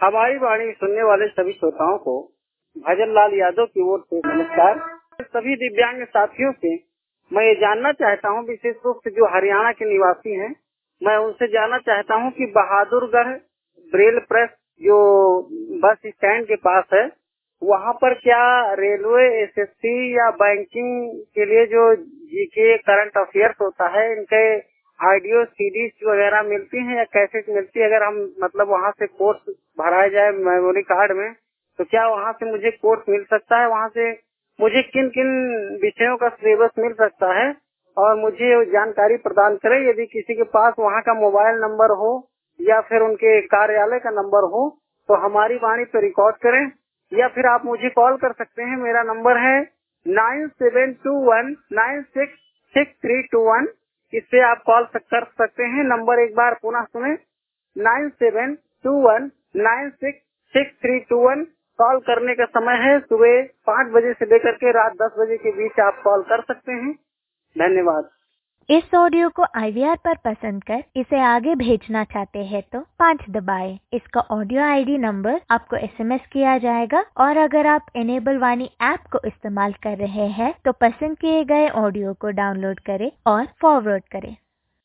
हमारी वाणी सुनने वाले सभी श्रोताओं को भजन लाल यादव की ओर से नमस्कार। सभी दिव्यांग साथियों से मैं ये जानना चाहता हूँ, विशेष रूप से जो हरियाणा के निवासी हैं, मैं उनसे जानना चाहता हूँ कि बहादुरगढ़ ब्रेल प्रेस जो बस स्टैंड के पास है, वहाँ पर क्या रेलवे, एसएससी या बैंकिंग के लिए जो जीके करंट अफेयर्स होता है, इनके ऑडियो सीडीज वगैरह मिलती हैं या कैसेट मिलती है? अगर हम मतलब वहाँ से कोर्स भराया जाए मेमोरी कार्ड में, तो क्या वहाँ से मुझे कोर्स मिल सकता है? वहाँ से मुझे किन किन विषयों का सिलेबस मिल सकता है और मुझे जानकारी प्रदान करें। यदि किसी के पास वहाँ का मोबाइल नंबर हो या फिर उनके कार्यालय का नंबर हो तो हमारी वाणी पे रिकॉर्ड करें, या फिर आप मुझे कॉल कर सकते हैं। मेरा नंबर है 9721966321। इससे आप कॉल कर सकते हैं। नंबर एक बार पुनः सुने, 9721966321। कॉल करने का समय है सुबह 5 बजे से लेकर के रात 10 बजे के बीच आप कॉल कर सकते हैं। धन्यवाद। इस ऑडियो को IVR पर पसंद कर इसे आगे भेजना चाहते हैं तो 5 दबाएं। इसका ऑडियो ID नंबर आपको SMS किया जाएगा और अगर आप इनेबल वाणी ऐप को इस्तेमाल कर रहे हैं तो पसंद किए गए ऑडियो को डाउनलोड करें और फॉरवर्ड करें।